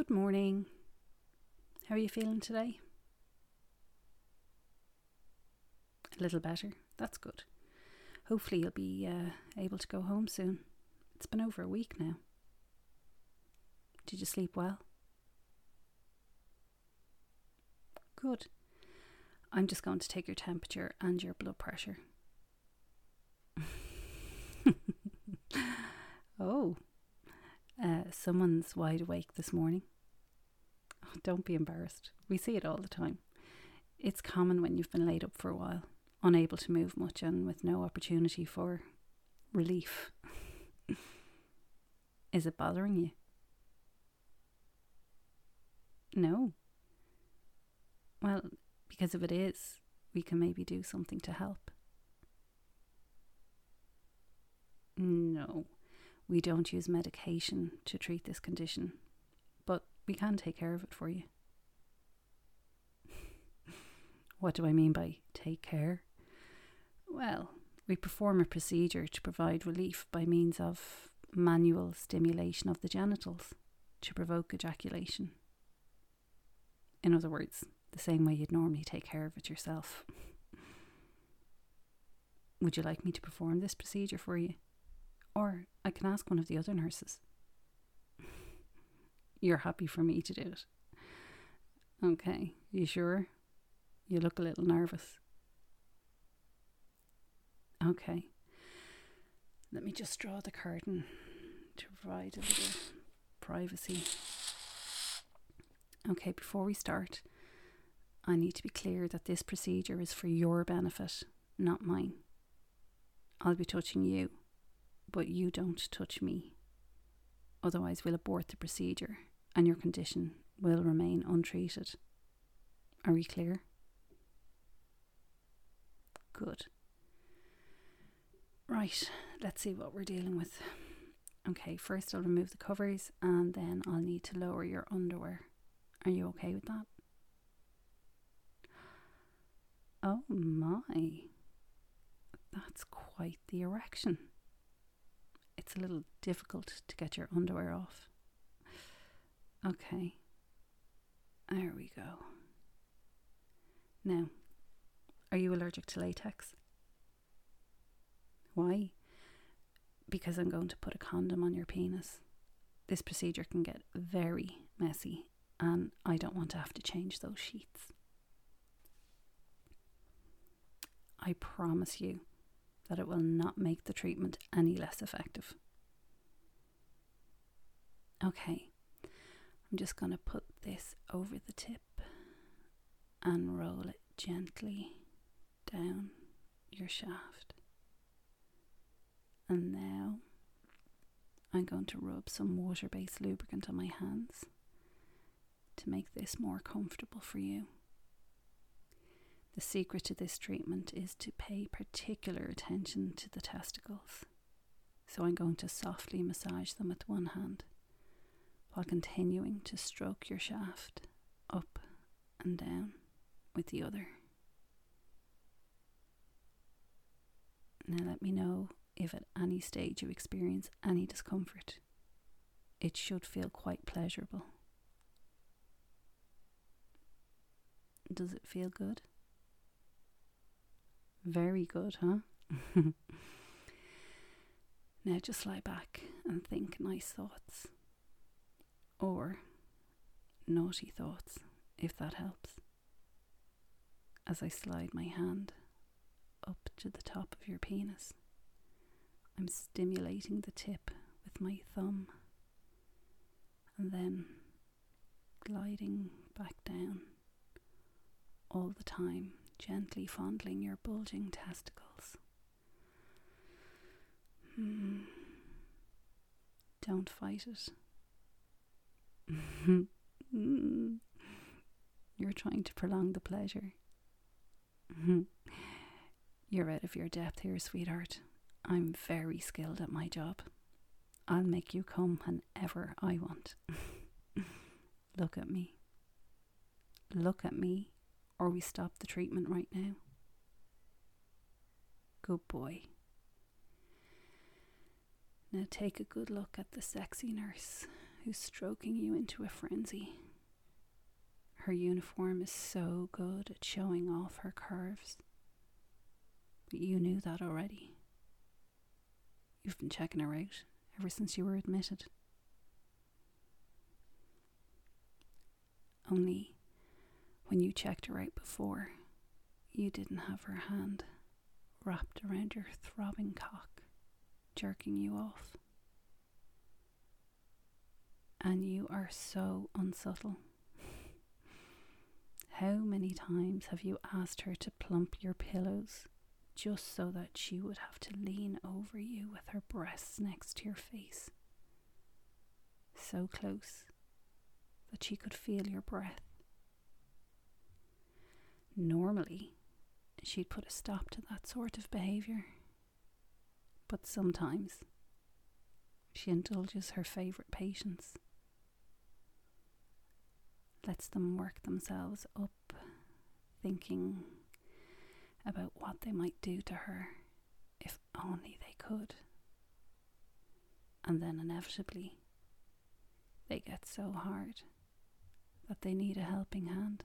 Good morning. How are you feeling today? A little better. That's good. Hopefully you'll be able to go home soon. It's been over a week now. Did you sleep well? Good. I'm just going to take your temperature and your blood pressure. Oh, someone's wide awake this morning. Oh, don't be embarrassed. We see it all the time. It's common when you've been laid up for a while, unable to move much and with no opportunity for relief. Is it bothering you? No. Well, because if it is, we can maybe do something to help. No, we don't use medication to treat this condition, but we can take care of it for you. What do I mean by take care? Well, we perform a procedure to provide relief by means of manual stimulation of the genitals to provoke ejaculation. In other words, the same way you'd normally take care of it yourself. Would you like me to perform this procedure for you? Or I can ask one of the other nurses. You're happy for me to do it? Okay, you sure? You look a little nervous. Okay. Let me just draw the curtain to provide a little privacy. Okay, before we start, I need to be clear that this procedure is for your benefit, not mine. I'll be touching you, but you don't touch me. Otherwise, we'll abort the procedure and your condition will remain untreated. Are we clear? Good. Right, let's see what we're dealing with. Okay, first I'll remove the covers and then I'll need to lower your underwear. Are you okay with that? Oh my, that's quite the erection. It's a little difficult to get your underwear off. Okay, there we go. Now, are you allergic to latex? Why? Because I'm going to put a condom on your penis. This procedure can get very messy and I don't want to have to change those sheets. I promise you that it will not make the treatment any less effective. Okay, I'm just going to put this over the tip and roll it gently down your shaft. And now I'm going to rub some water-based lubricant on my hands to make this more comfortable for you. The secret to this treatment is to pay particular attention to the testicles. So I'm going to softly massage them with one hand while continuing to stroke your shaft up and down with the other. Now let me know if at any stage you experience any discomfort. It should feel quite pleasurable. Does it feel good? Very good, huh? Now just lie back and think nice thoughts. Or naughty thoughts, if that helps. As I slide my hand up to the top of your penis, I'm stimulating the tip with my thumb and then gliding back down, all the time gently fondling your bulging testicles. Don't fight it. You're trying to prolong the pleasure. You're out of your depth here, sweetheart. I'm very skilled at my job. I'll make you come whenever I want. Look at me. Look at me, or we stop the treatment right now. Good boy. Now take a good look at the sexy nurse who's stroking you into a frenzy. Her uniform is so good at showing off her curves. But you knew that already. You've been checking her out ever since you were admitted. Only when you checked her out before, you didn't have her hand wrapped around your throbbing cock, jerking you off. And you are so unsubtle. How many times have you asked her to plump your pillows just so that she would have to lean over you with her breasts next to your face? So close that she could feel your breath. Normally, she'd put a stop to that sort of behaviour. But sometimes, she indulges her favourite patients. Lets them work themselves up, thinking about what they might do to her if only they could. And then inevitably, they get so hard that they need a helping hand.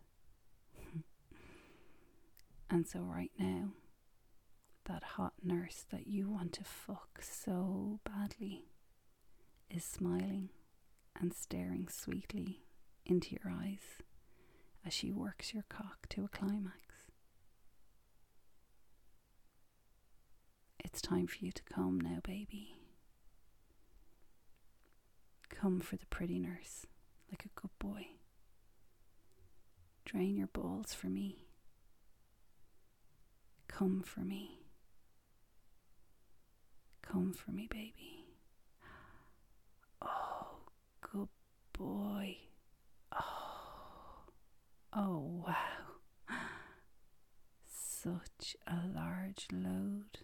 And so right now, that hot nurse that you want to fuck so badly is smiling and staring sweetly into your eyes as she works your cock to a climax. It's time for you to come now, baby. Come for the pretty nurse, like a good boy. Drain your balls for me. Come for me. Come for me, baby. Oh, good boy. Oh, wow. Such a large load.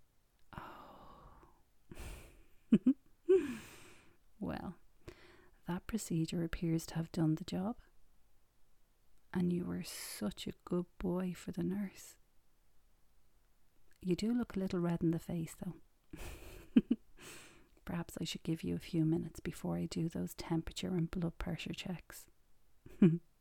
Oh. Well, that procedure appears to have done the job. And you were such a good boy for the nurse. You do look a little red in the face, though. Perhaps I should give you a few minutes before I do those temperature and blood pressure checks.